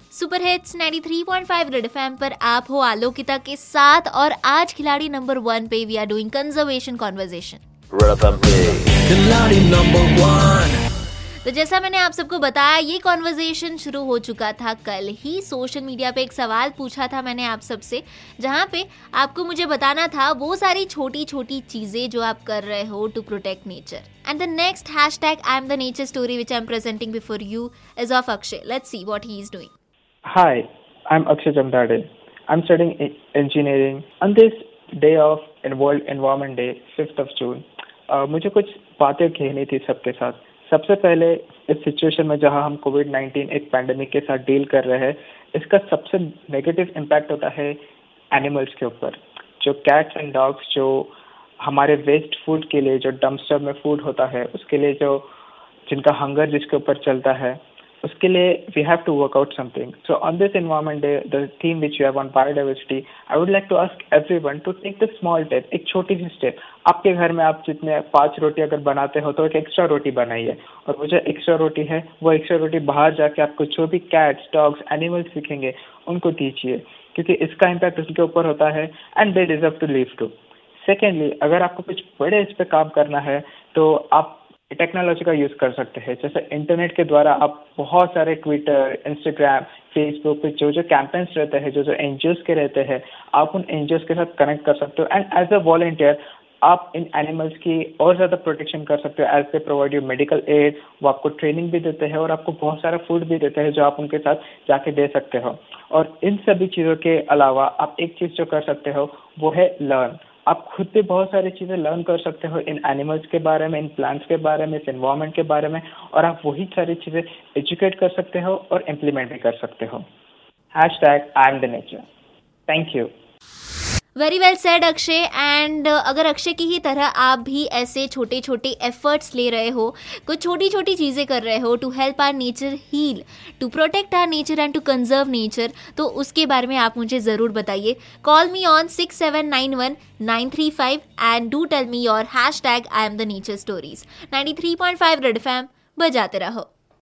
Super hits 93.5 Red FM पर आप हो आलोकिता के साथ और आज खिलाड़ी नंबर 1 पे we are doing conservation conversation. Red FM पे खिलाड़ी नंबर 1। तो जैसा मैंने आप सबको बताया, ये कॉन्वर्सेशन शुरू हो चुका था कल ही। सोशल मीडिया पे एक सवाल पूछा था मैंने आप सबसे, जहाँ पे आपको मुझे बताना था वो सारी छोटी छोटी चीजें जो आप कर रहे हो to protect nature. And the next hashtag I am the nature story which I am presenting before you is of Akshay. Let's see what he is doing. Hi, I'm Akshay Jamdade. I'm studying engineering. On this day of World Environment Day, 5th of June, मुझे कुछ बातें कहनी थी सबके साथ। सबसे पहले इस सिचुएशन में जहां हम कोविड-19 एक पैंडेमिक के साथ डील कर रहे हैं, इसका सबसे नेगेटिव इम्पैक्ट होता है एनिमल्स के ऊपर। जो कैट्स एंड डॉग्स जो हमारे वेस्ट फूड के लिए, जो डंपस्टर में फूड होता है, उसके लिए जो जिनका हंगर जिसके ऊपर चलता है, उसके लिए we have to work out something. So on this Environment Day, the theme which you have on biodiversity, I would like to ask everyone to take the small step, एक छोटी सी स्टेप। आपके घर में आप जितने 5 रोटी अगर बनाते हो तो एक एक्स्ट्रा रोटी बनाइए, और वो जो एक्स्ट्रा रोटी है वो एक्स्ट्रा रोटी बाहर जाके आपको जो भी कैट्स, डॉग्स, एनिमल्स दिखेंगे उनको दीजिए, क्योंकि इसका इम्पैक्ट उनके ऊपर होता है and they deserve to live too. Secondly, अगर आपको कुछ बड़े इस पे काम करना है तो आप टेक्नोलॉजी का यूज़ कर सकते हैं। जैसे इंटरनेट के द्वारा आप बहुत सारे ट्विटर, इंस्टाग्राम, फेसबुक पे जो जो कैंपेन्स रहते हैं, जो जो एनजीओज के रहते हैं, आप उन एनजीओज के साथ कनेक्ट कर सकते हो एंड एज अ वॉलंटियर आप इन एनिमल्स की और ज़्यादा प्रोटेक्शन कर सकते हो। As they provide you medical aid, वो आपको ट्रेनिंग भी देते हैं और आपको बहुत सारा फूड भी देते हैं जो आप उनके साथ जाके दे सकते हो। और इन सभी चीज़ों के अलावा आप एक चीज़ जो कर सकते हो वो है लर्न। आप खुद भी बहुत सारी चीज़ें लर्न कर सकते हो इन एनिमल्स के बारे में, इन प्लांट्स के बारे में, इस एनवायरनमेंट के बारे में, और आप वही सारी चीज़ें एजुकेट कर सकते हो और इम्प्लीमेंट भी कर सकते हो। Hashtag I am the nature. Thank you. Very well said Akshay. And अगर अक्षय की ही तरह आप भी ऐसे छोटे छोटे एफर्ट्स ले रहे हो, कुछ छोटी छोटी चीज़ें कर रहे हो to help our nature heal, to protect our nature and to conserve nature, तो उसके बारे में आप मुझे ज़रूर बताइए। Call me on 6791-935 and do tell me your hashtag I am the nature stories. 93.5 Red FM बजाते रहो।